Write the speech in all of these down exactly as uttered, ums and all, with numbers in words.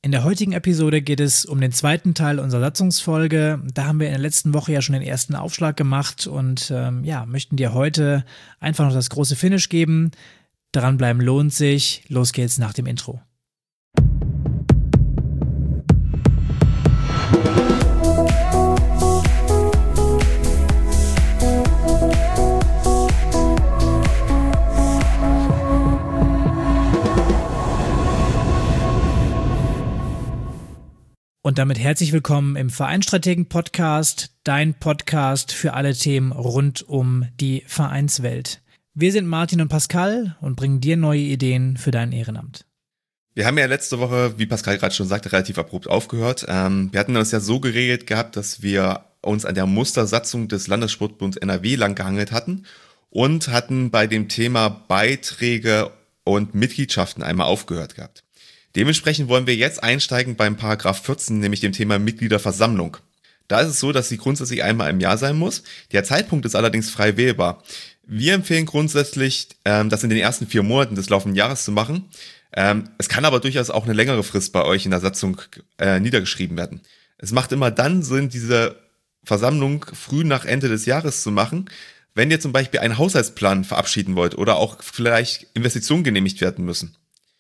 In der heutigen Episode geht es um den zweiten Teil unserer Satzungsfolge. Da haben wir in der letzten Woche ja schon den ersten Aufschlag gemacht und ähm, ja, möchten dir heute einfach noch das große Finish geben. Dranbleiben lohnt sich. Los geht's nach dem Intro. Und damit herzlich willkommen im Vereinsstrategen-Podcast, dein Podcast für alle Themen rund um die Vereinswelt. Wir sind Martin und Pascal und bringen dir neue Ideen für dein Ehrenamt. Wir haben ja letzte Woche, wie Pascal gerade schon sagte, relativ abrupt aufgehört. Ähm, wir hatten das ja so geregelt gehabt, dass wir uns an der Mustersatzung des Landessportbunds N R W lang gehangelt hatten und hatten bei dem Thema Beiträge und Mitgliedschaften einmal aufgehört gehabt. Dementsprechend wollen wir jetzt einsteigen beim Paragraph vierzehn, nämlich dem Thema Mitgliederversammlung. Da ist es so, dass sie grundsätzlich einmal im Jahr sein muss. Der Zeitpunkt ist allerdings frei wählbar. Wir empfehlen grundsätzlich, ähm, das in den ersten vier Monaten des laufenden Jahres zu machen. Ähm, es kann aber durchaus auch eine längere Frist bei euch in der Satzung äh, niedergeschrieben werden. Es macht immer dann Sinn, diese Versammlung früh nach Ende des Jahres zu machen, wenn ihr zum Beispiel einen Haushaltsplan verabschieden wollt oder auch vielleicht Investitionen genehmigt werden müssen.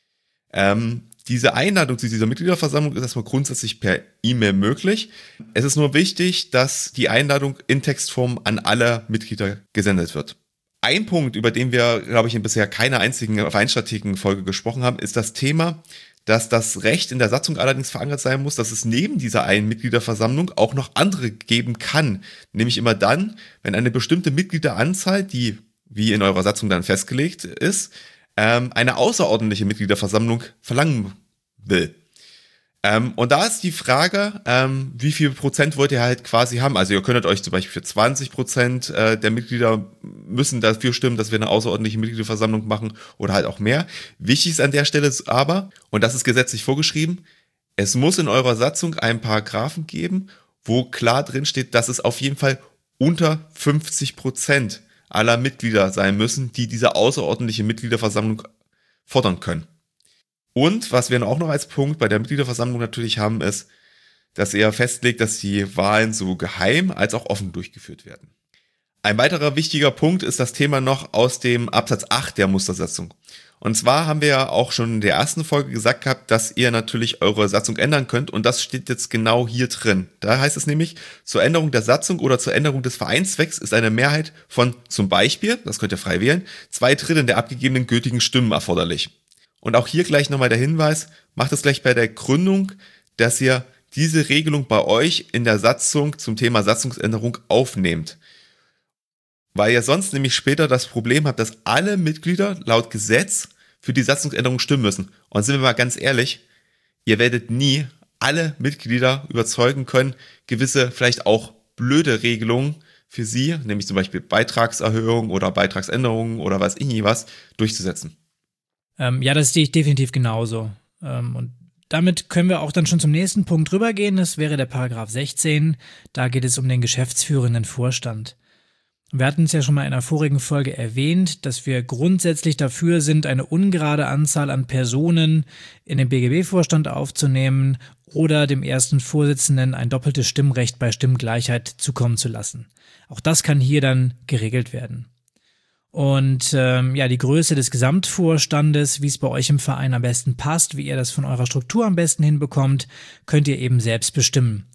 Ähm, Diese Einladung zu dieser Mitgliederversammlung ist erstmal grundsätzlich per E-Mail möglich. Es ist nur wichtig, dass die Einladung in Textform an alle Mitglieder gesendet wird. Ein Punkt, über den wir, glaube ich, in bisher keiner einzigen Vereinsstrategen-Folge gesprochen haben, ist das Thema, dass das Recht in der Satzung allerdings verankert sein muss, dass es neben dieser einen Mitgliederversammlung auch noch andere geben kann. Nämlich immer dann, wenn eine bestimmte Mitgliederanzahl, die wie in eurer Satzung dann festgelegt ist, eine außerordentliche Mitgliederversammlung verlangen will. Ähm, und da ist die Frage, ähm, wie viel Prozent wollt ihr halt quasi haben? Also ihr könntet euch zum Beispiel für zwanzig Prozent äh, der Mitglieder müssen dafür stimmen, dass wir eine außerordentliche Mitgliederversammlung machen oder halt auch mehr. Wichtig ist an der Stelle aber, und das ist gesetzlich vorgeschrieben, es muss in eurer Satzung einen Paragraphen geben, wo klar drin steht, dass es auf jeden Fall unter fünfzig Prozent aller Mitglieder sein müssen, die diese außerordentliche Mitgliederversammlung fordern können. Und was wir auch noch als Punkt bei der Mitgliederversammlung natürlich haben, ist, dass ihr festlegt, dass die Wahlen so geheim als auch offen durchgeführt werden. Ein weiterer wichtiger Punkt ist das Thema noch aus dem Absatz acht der Mustersatzung. Und zwar haben wir ja auch schon in der ersten Folge gesagt gehabt, dass ihr natürlich eure Satzung ändern könnt und das steht jetzt genau hier drin. Da heißt es nämlich, zur Änderung der Satzung oder zur Änderung des Vereinszwecks ist eine Mehrheit von zum Beispiel, das könnt ihr frei wählen, zwei Dritteln der abgegebenen gültigen Stimmen erforderlich. Und auch hier gleich nochmal der Hinweis, macht es gleich bei der Gründung, dass ihr diese Regelung bei euch in der Satzung zum Thema Satzungsänderung aufnehmt. Weil ihr sonst nämlich später das Problem habt, dass alle Mitglieder laut Gesetz für die Satzungsänderung stimmen müssen. Und sind wir mal ganz ehrlich, ihr werdet nie alle Mitglieder überzeugen können, gewisse vielleicht auch blöde Regelungen für sie, nämlich zum Beispiel Beitragserhöhung oder Beitragsänderungen oder weiß ich nie was, durchzusetzen. Ähm, ja, das sehe ich definitiv genauso. Ähm, und damit können wir auch dann schon zum nächsten Punkt rübergehen. Das wäre der Paragraph sechzehn. Da geht es um den geschäftsführenden Vorstand. Wir hatten es ja schon mal in einer vorigen Folge erwähnt, dass wir grundsätzlich dafür sind, eine ungerade Anzahl an Personen in den B G B-Vorstand aufzunehmen oder dem ersten Vorsitzenden ein doppeltes Stimmrecht bei Stimmgleichheit zukommen zu lassen. Auch das kann hier dann geregelt werden. Und ähm, ja, die Größe des Gesamtvorstandes, wie es bei euch im Verein am besten passt, wie ihr das von eurer Struktur am besten hinbekommt, könnt ihr eben selbst bestimmen.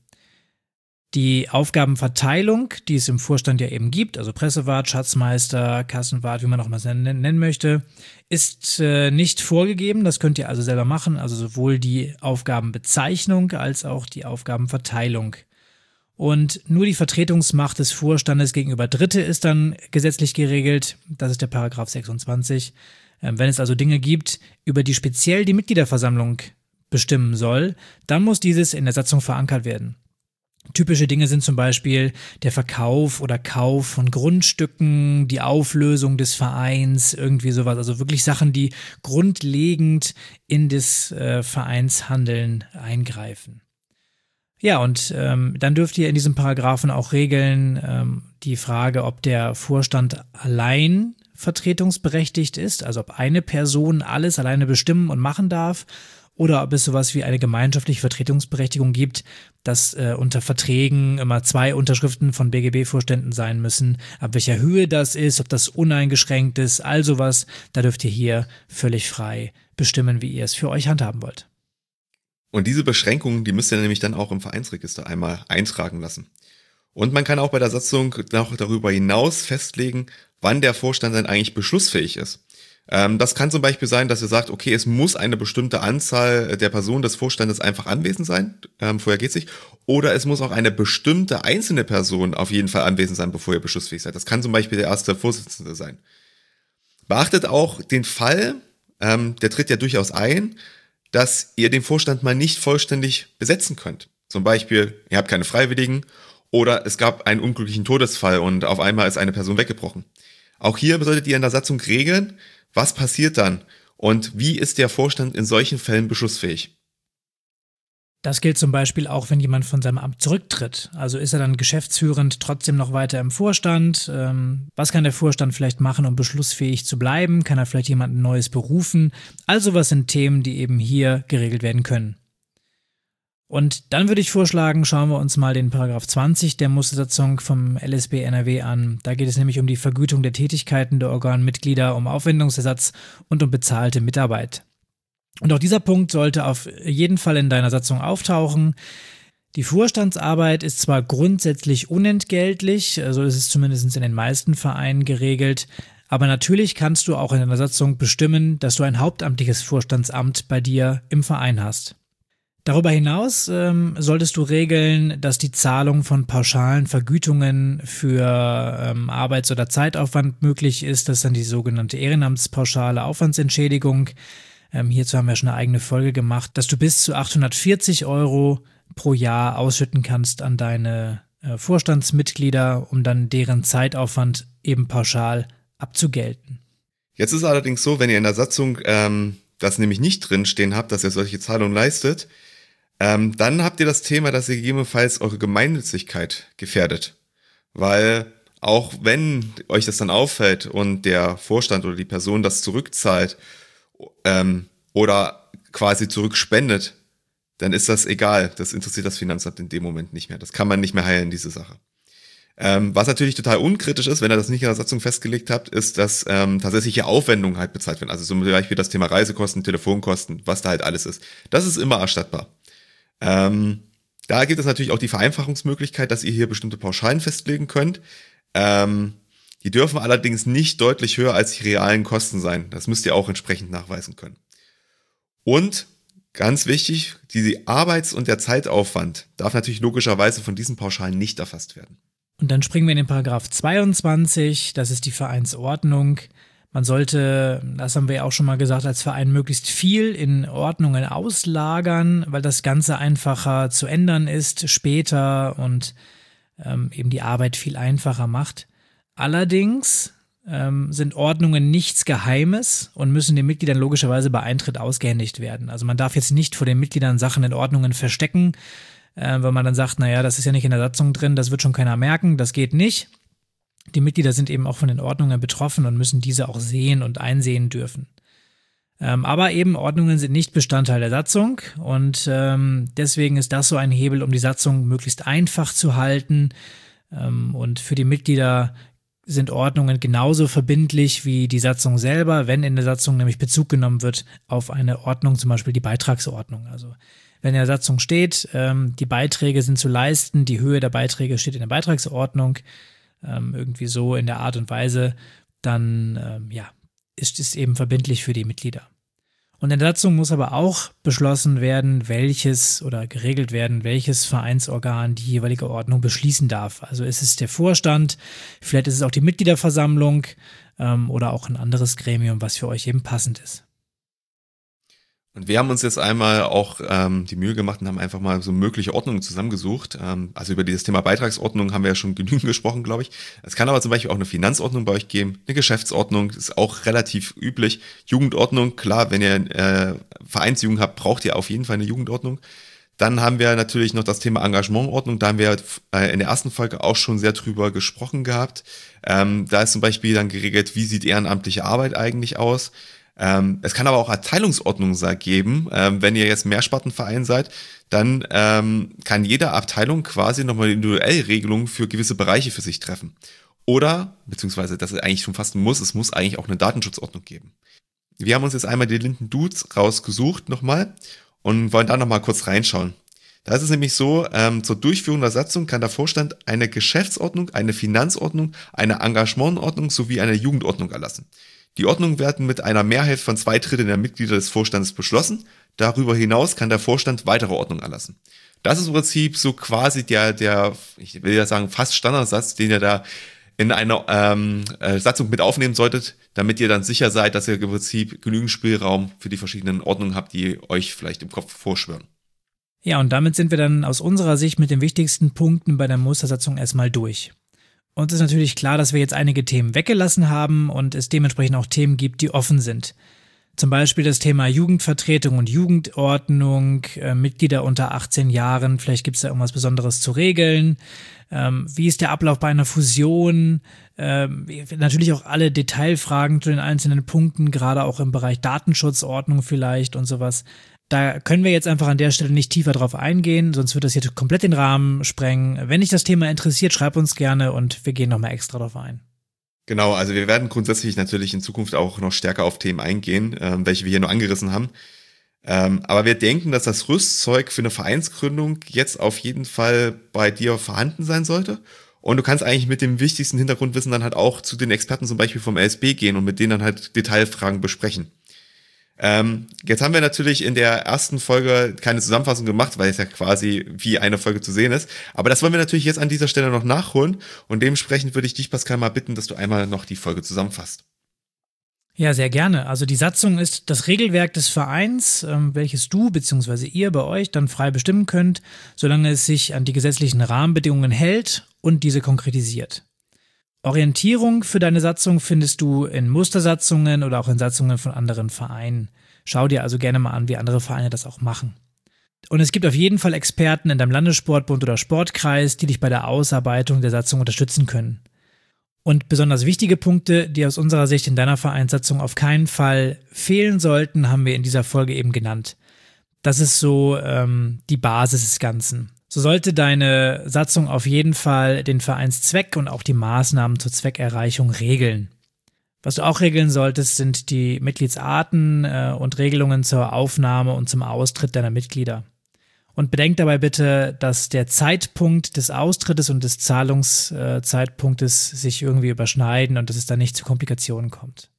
Die Aufgabenverteilung, die es im Vorstand ja eben gibt, also Pressewart, Schatzmeister, Kassenwart, wie man auch mal nennen möchte, ist äh, nicht vorgegeben. Das könnt ihr also selber machen, also sowohl die Aufgabenbezeichnung als auch die Aufgabenverteilung. Und nur die Vertretungsmacht des Vorstandes gegenüber Dritte ist dann gesetzlich geregelt. Das ist der Paragraph sechsundzwanzig. Ähm, wenn es also Dinge gibt, über die speziell die Mitgliederversammlung bestimmen soll, dann muss dieses in der Satzung verankert werden. Typische Dinge sind zum Beispiel der Verkauf oder Kauf von Grundstücken, die Auflösung des Vereins, irgendwie sowas. Also wirklich Sachen, die grundlegend in das äh, Vereinshandeln eingreifen. Ja, und ähm, dann dürft ihr in diesem Paragraphen auch regeln ähm, die Frage, ob der Vorstand allein vertretungsberechtigt ist, also ob eine Person alles alleine bestimmen und machen darf, oder ob es sowas wie eine gemeinschaftliche Vertretungsberechtigung gibt, dass äh, unter Verträgen immer zwei Unterschriften von B G B-Vorständen sein müssen, ab welcher Höhe das ist, ob das uneingeschränkt ist, all sowas, da dürft ihr hier völlig frei bestimmen, wie ihr es für euch handhaben wollt. Und diese Beschränkungen, die müsst ihr nämlich dann auch im Vereinsregister einmal eintragen lassen. Und man kann auch bei der Satzung noch darüber hinaus festlegen, wann der Vorstand dann eigentlich beschlussfähig ist. Ähm, das kann zum Beispiel sein, dass ihr sagt, okay, es muss eine bestimmte Anzahl der Personen des Vorstandes einfach anwesend sein, ähm, vorher geht's nicht. Oder es muss auch eine bestimmte einzelne Person auf jeden Fall anwesend sein, bevor ihr beschlussfähig seid. Das kann zum Beispiel der erste Vorsitzende sein. Beachtet auch den Fall, ähm, der tritt ja durchaus ein, dass ihr den Vorstand mal nicht vollständig besetzen könnt. Zum Beispiel, ihr habt keine Freiwilligen oder es gab einen unglücklichen Todesfall und auf einmal ist eine Person weggebrochen. Auch hier solltet ihr in der Satzung regeln, was passiert dann und wie ist der Vorstand in solchen Fällen beschlussfähig. Das gilt zum Beispiel auch, wenn jemand von seinem Amt zurücktritt. Also ist er dann geschäftsführend trotzdem noch weiter im Vorstand? Ähm, was kann der Vorstand vielleicht machen, um beschlussfähig zu bleiben? Kann er vielleicht jemanden Neues berufen? Also was sind Themen, die eben hier geregelt werden können. Und dann würde ich vorschlagen, schauen wir uns mal den Paragraph zwanzig der Mustersatzung vom L S B N R W an. Da geht es nämlich um die Vergütung der Tätigkeiten der Organmitglieder, um Aufwendungsersatz und um bezahlte Mitarbeit. Und auch dieser Punkt sollte auf jeden Fall in deiner Satzung auftauchen. Die Vorstandsarbeit ist zwar grundsätzlich unentgeltlich, so ist es zumindest in den meisten Vereinen geregelt, aber natürlich kannst du auch in deiner Satzung bestimmen, dass du ein hauptamtliches Vorstandsamt bei dir im Verein hast. Darüber hinaus ähm, solltest du regeln, dass die Zahlung von pauschalen Vergütungen für ähm, Arbeits- oder Zeitaufwand möglich ist. Das ist dann die sogenannte ehrenamtspauschale Aufwandsentschädigung. Ähm, hierzu haben wir schon eine eigene Folge gemacht, dass du bis zu achthundertvierzig Euro pro Jahr ausschütten kannst an deine äh, Vorstandsmitglieder, um dann deren Zeitaufwand eben pauschal abzugelten. Jetzt ist es allerdings so, wenn ihr in der Satzung ähm, das nämlich nicht drinstehen habt, dass ihr solche Zahlungen leistet, ähm, dann habt ihr das Thema, dass ihr gegebenenfalls eure Gemeinnützigkeit gefährdet. Weil auch wenn euch das dann auffällt und der Vorstand oder die Person das zurückzahlt, Ähm, oder quasi zurückspendet, dann ist das egal. Das interessiert das Finanzamt in dem Moment nicht mehr. Das kann man nicht mehr heilen, diese Sache. Ähm, was natürlich total unkritisch ist, wenn ihr das nicht in der Satzung festgelegt habt, ist, dass ähm, tatsächliche Aufwendungen halt bezahlt werden. Also zum Beispiel das Thema Reisekosten, Telefonkosten, was da halt alles ist. Das ist immer erstattbar. Ähm, da gibt es natürlich auch die Vereinfachungsmöglichkeit, dass ihr hier bestimmte Pauschalen festlegen könnt. Ähm, Die dürfen allerdings nicht deutlich höher als die realen Kosten sein. Das müsst ihr auch entsprechend nachweisen können. Und ganz wichtig, die Arbeits- und der Zeitaufwand darf natürlich logischerweise von diesen Pauschalen nicht erfasst werden. Und dann springen wir in den Paragraph zweiundzwanzig, das ist die Vereinsordnung. Man sollte, das haben wir ja auch schon mal gesagt, als Verein möglichst viel in Ordnungen auslagern, weil das Ganze einfacher zu ändern ist später und ähm, eben die Arbeit viel einfacher macht. Allerdings ähm, sind Ordnungen nichts Geheimes und müssen den Mitgliedern logischerweise bei Eintritt ausgehändigt werden. Also man darf jetzt nicht vor den Mitgliedern Sachen in Ordnungen verstecken, äh, weil man dann sagt, naja, das ist ja nicht in der Satzung drin, das wird schon keiner merken, das geht nicht. Die Mitglieder sind eben auch von den Ordnungen betroffen und müssen diese auch sehen und einsehen dürfen. Ähm, aber eben Ordnungen sind nicht Bestandteil der Satzung und ähm, deswegen ist das so ein Hebel, um die Satzung möglichst einfach zu halten ähm, und für die Mitglieder sind Ordnungen genauso verbindlich wie die Satzung selber, wenn in der Satzung nämlich Bezug genommen wird auf eine Ordnung, zum Beispiel die Beitragsordnung. Also wenn in der Satzung steht, ähm, die Beiträge sind zu leisten, die Höhe der Beiträge steht in der Beitragsordnung, ähm, irgendwie so in der Art und Weise, dann ähm, ja, ist es eben verbindlich für die Mitglieder. Und in der Satzung muss aber auch beschlossen werden, welches oder geregelt werden, welches Vereinsorgan die jeweilige Ordnung beschließen darf. Also ist es der Vorstand, vielleicht ist es auch die Mitgliederversammlung ähm, oder auch ein anderes Gremium, was für euch eben passend ist. Und wir haben uns jetzt einmal auch ähm, die Mühe gemacht und haben einfach mal so mögliche Ordnungen zusammengesucht. Ähm, also über dieses Thema Beitragsordnung haben wir ja schon genügend gesprochen, glaube ich. Es kann aber zum Beispiel auch eine Finanzordnung bei euch geben, eine Geschäftsordnung, das ist auch relativ üblich. Jugendordnung, klar, wenn ihr äh, Vereinsjugend habt, braucht ihr auf jeden Fall eine Jugendordnung. Dann haben wir natürlich noch das Thema Engagementordnung, da haben wir äh, in der ersten Folge auch schon sehr drüber gesprochen gehabt. Ähm, da ist zum Beispiel dann geregelt, wie sieht ehrenamtliche Arbeit eigentlich aus. Ähm, es kann aber auch Abteilungsordnungen geben. Ähm, wenn ihr jetzt Mehrspartenverein seid, dann ähm, kann jede Abteilung quasi nochmal individuell Regelungen für gewisse Bereiche für sich treffen. Oder, beziehungsweise das ist eigentlich schon fast ein Muss, es muss eigentlich auch eine Datenschutzordnung geben. Wir haben uns jetzt einmal die Linden Dudes rausgesucht nochmal und wollen da nochmal kurz reinschauen. Da ist es nämlich so, ähm, zur Durchführung der Satzung kann der Vorstand eine Geschäftsordnung, eine Finanzordnung, eine Engagementordnung sowie eine Jugendordnung erlassen. Die Ordnungen werden mit einer Mehrheit von zwei Dritteln der Mitglieder des Vorstandes beschlossen. Darüber hinaus kann der Vorstand weitere Ordnungen erlassen. Das ist im Prinzip so quasi der, der, ich will ja sagen, fast Standardsatz, den ihr da in einer ähm, äh, Satzung mit aufnehmen solltet, damit ihr dann sicher seid, dass ihr im Prinzip genügend Spielraum für die verschiedenen Ordnungen habt, die euch vielleicht im Kopf vorschwören. Ja, und damit sind wir dann aus unserer Sicht mit den wichtigsten Punkten bei der Mustersatzung erstmal durch. Uns ist natürlich klar, dass wir jetzt einige Themen weggelassen haben und es dementsprechend auch Themen gibt, die offen sind. Zum Beispiel das Thema Jugendvertretung und Jugendordnung, äh, Mitglieder unter achtzehn Jahren, vielleicht gibt es da irgendwas Besonderes zu regeln. Ähm, wie ist der Ablauf bei einer Fusion? Ähm, natürlich auch alle Detailfragen zu den einzelnen Punkten, gerade auch im Bereich Datenschutzordnung vielleicht und sowas. Da können wir jetzt einfach an der Stelle nicht tiefer drauf eingehen, sonst wird das hier komplett den Rahmen sprengen. Wenn dich das Thema interessiert, schreib uns gerne und wir gehen nochmal extra drauf ein. Genau, also wir werden grundsätzlich natürlich in Zukunft auch noch stärker auf Themen eingehen, ähm, welche wir hier nur angerissen haben. Ähm, aber wir denken, dass das Rüstzeug für eine Vereinsgründung jetzt auf jeden Fall bei dir vorhanden sein sollte. Und du kannst eigentlich mit dem wichtigsten Hintergrundwissen dann halt auch zu den Experten zum Beispiel vom L S B gehen und mit denen dann halt Detailfragen besprechen. Ähm, jetzt haben wir natürlich in der ersten Folge keine Zusammenfassung gemacht, weil es ja quasi wie eine Folge zu sehen ist. Aber das wollen wir natürlich jetzt an dieser Stelle noch nachholen. Und dementsprechend würde ich dich, Pascal, mal bitten, dass du einmal noch die Folge zusammenfasst. Ja, sehr gerne. Also die Satzung ist das Regelwerk des Vereins, ähm, welches du bzw. ihr bei euch dann frei bestimmen könnt, solange es sich an die gesetzlichen Rahmenbedingungen hält und diese konkretisiert. Orientierung für deine Satzung findest du in Mustersatzungen oder auch in Satzungen von anderen Vereinen. Schau dir also gerne mal an, wie andere Vereine das auch machen. Und es gibt auf jeden Fall Experten in deinem Landessportbund oder Sportkreis, die dich bei der Ausarbeitung der Satzung unterstützen können. Und besonders wichtige Punkte, die aus unserer Sicht in deiner Vereinssatzung auf keinen Fall fehlen sollten, haben wir in dieser Folge eben genannt. Das ist so ähm, die Basis des Ganzen. So sollte deine Satzung auf jeden Fall den Vereinszweck und auch die Maßnahmen zur Zweckerreichung regeln. Was du auch regeln solltest, sind die Mitgliedsarten äh, und Regelungen zur Aufnahme und zum Austritt deiner Mitglieder. Und bedenk dabei bitte, dass der Zeitpunkt des Austrittes und des Zahlungszeitpunktes sich irgendwie überschneiden und dass es da nicht zu Komplikationen kommt.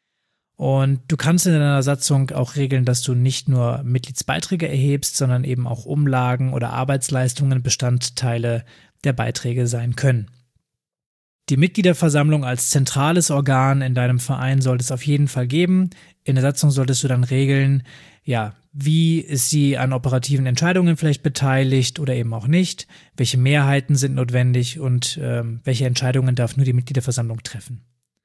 Und du kannst in deiner Satzung auch regeln, dass du nicht nur Mitgliedsbeiträge erhebst, sondern eben auch Umlagen oder Arbeitsleistungen Bestandteile der Beiträge sein können. Die Mitgliederversammlung als zentrales Organ in deinem Verein sollte es auf jeden Fall geben. In der Satzung solltest du dann regeln, ja, wie ist sie an operativen Entscheidungen vielleicht beteiligt oder eben auch nicht, welche Mehrheiten sind notwendig und ähm, welche Entscheidungen darf nur die Mitgliederversammlung treffen.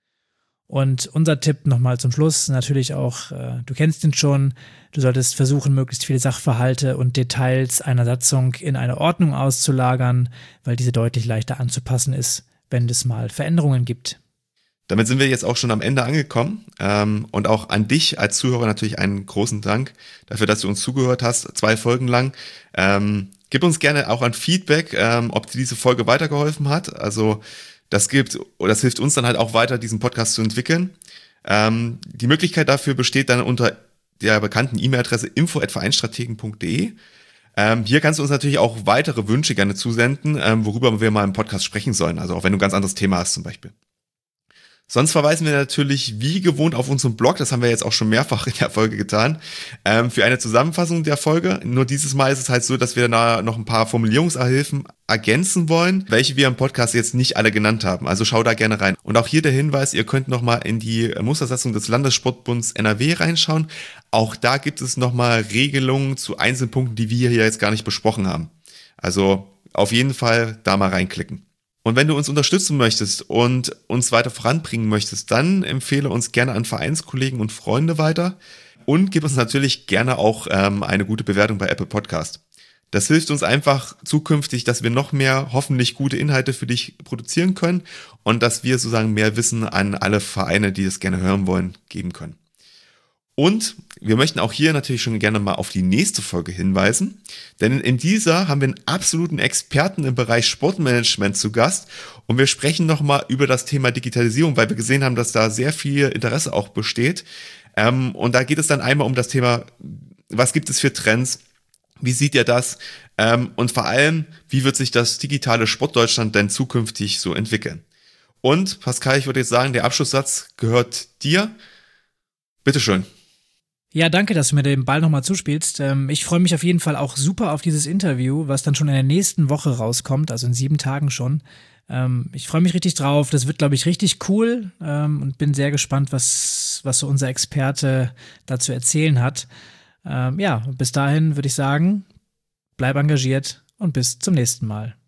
Und unser Tipp nochmal zum Schluss, natürlich auch, äh, du kennst ihn schon, du solltest versuchen, möglichst viele Sachverhalte und Details einer Satzung in eine Ordnung auszulagern, weil diese deutlich leichter anzupassen ist, wenn es mal Veränderungen gibt. Damit sind wir jetzt auch schon am Ende angekommen ähm, und auch an dich als Zuhörer natürlich einen großen Dank dafür, dass du uns zugehört hast, zwei Folgen lang. Ähm, gib uns gerne auch ein Feedback, ähm, ob dir diese Folge weitergeholfen hat, also Das gibt, oder das hilft uns dann halt auch weiter, diesen Podcast zu entwickeln. Ähm, die Möglichkeit dafür besteht dann unter der bekannten E-Mail-Adresse info at vereinsstrategen punkt de. Ähm, hier kannst du uns natürlich auch weitere Wünsche gerne zusenden, ähm, worüber wir mal im Podcast sprechen sollen. Also auch wenn du ein ganz anderes Thema hast zum Beispiel. Sonst verweisen wir natürlich wie gewohnt auf unseren Blog, das haben wir jetzt auch schon mehrfach in der Folge getan, ähm, für eine Zusammenfassung der Folge. Nur dieses Mal ist es halt so, dass wir da noch ein paar Formulierungshilfen ergänzen wollen, welche wir im Podcast jetzt nicht alle genannt haben. Also schau da gerne rein. Und auch hier der Hinweis, ihr könnt nochmal in die Mustersatzung des Landessportbunds N R W reinschauen. Auch da gibt es nochmal Regelungen zu einzelnen Punkten, die wir hier jetzt gar nicht besprochen haben. Also auf jeden Fall da mal reinklicken. Und wenn du uns unterstützen möchtest und uns weiter voranbringen möchtest, dann empfehle uns gerne an Vereinskollegen und Freunde weiter und gib uns natürlich gerne auch ähm, eine gute Bewertung bei Apple Podcast. Das hilft uns einfach zukünftig, dass wir noch mehr hoffentlich gute Inhalte für dich produzieren können und dass wir sozusagen mehr Wissen an alle Vereine, die das gerne hören wollen, geben können. Und wir möchten auch hier natürlich schon gerne mal auf die nächste Folge hinweisen, denn in dieser haben wir einen absoluten Experten im Bereich Sportmanagement zu Gast und wir sprechen nochmal über das Thema Digitalisierung, weil wir gesehen haben, dass da sehr viel Interesse auch besteht. Ähm, und da geht es dann einmal um das Thema, was gibt es für Trends, wie seht ihr das ähm, und vor allem, wie wird sich das digitale Sportdeutschland denn zukünftig so entwickeln? Und Pascal, ich würde jetzt sagen, der Abschlusssatz gehört dir. Bitteschön. Ja, danke, dass du mir den Ball nochmal zuspielst. Ähm, ich freue mich auf jeden Fall auch super auf dieses Interview, was dann schon in der nächsten Woche rauskommt, also in sieben Tagen schon. Ähm, ich freue mich richtig drauf. Das wird, glaube ich, richtig cool ähm, und bin sehr gespannt, was, was so unser Experte dazu erzählen hat. Ähm, ja, bis dahin würde ich sagen, bleib engagiert und bis zum nächsten Mal.